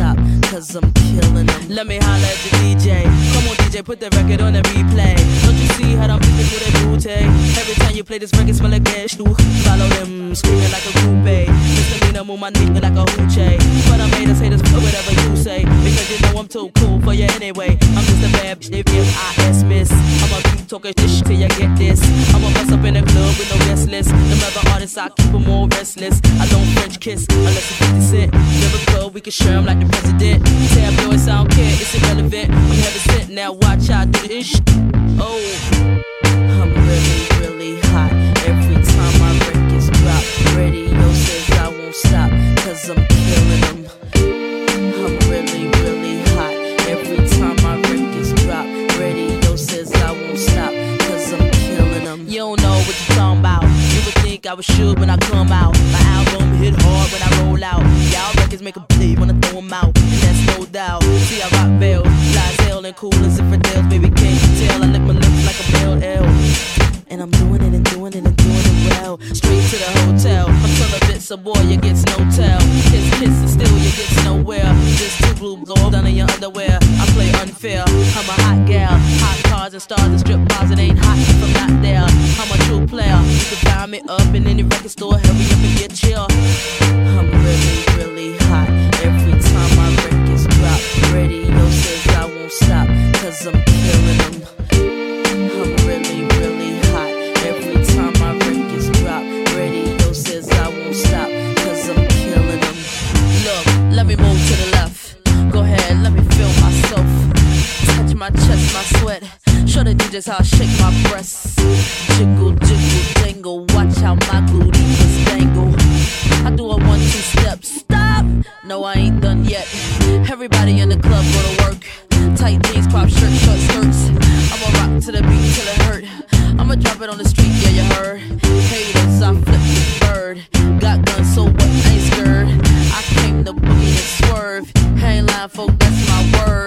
stop, cause I'm killing them. Let me holler at the DJ. Come on DJ, put the record on the replay. Don't you see how I'm beating through the booty? Every time you play this record, smell like gas. Follow them, screaming like a groupie. Misdemeanor, move my nigga like a hoochie. But I'm haters for whatever you say, because you know I'm too cool for you anyway. I'm just a bad bitch if I ass miss. I'ma keep talking this shit till you get this. I'ma bust up in the club with no restless. The other artists, I keep them all restless. I don't French kiss unless it's 50 Cent. Lyrical, we can share 'em like the president. Tab boys, I don't care, it's irrelevant. I'm heaven sent, now watch how I do this shit. Oh, I'm really, really hot. Every time my records drop, radio says I won't stop, cause I'm killing them. I'm really, really hot. Every time my records drop, radio says I won't stop, cause I'm killing them. You don't know what you're talking about. You would think I was sure when I come out. My album hit hard when I roll out. Y'all records make a bleed when I throw them out, and that's no doubt. See, I rock bells, fly as hell and cool as infidels. Baby, can't you tell? I lick my lips like a male L. And I'm doing it and doing it and doing it well. Straight to the hotel. I'm celibate, so boy, you gets no tell. Kiss, kiss, and still you gets nowhere. Just two blue go down in your underwear. I play unfair. I'm a hot gal. Hot cars and stars and strip bars. It ain't hot if I'm not there. I'm a true player. You can find me up in any record store. Hurry up and get chill. I'm really, really hot. Every time my records drop, radio says I won't stop, cause I'm killing them. I'm really, really hot. Every time my records drop, radio says I won't stop, cause I'm killing them. Look, let me move to the left. Go ahead, let me feel myself. Touch my chest, my sweat. Show the DJs how I shake my breasts. Jiggle, jiggle, jangle. Watch how my gluteus dangle. I do a 1-2 step. Stop! No, I ain't done yet. Everybody in the club go to work. Tight jeans, pop shirt, short skirts. I'ma rock to the beat till it hurt. I'ma drop it on the street, yeah, you heard. Haters, I flip the bird. Got guns, so what? I ain't scared. I came to boogie and swerve. Ain't lying, folk, that's my word.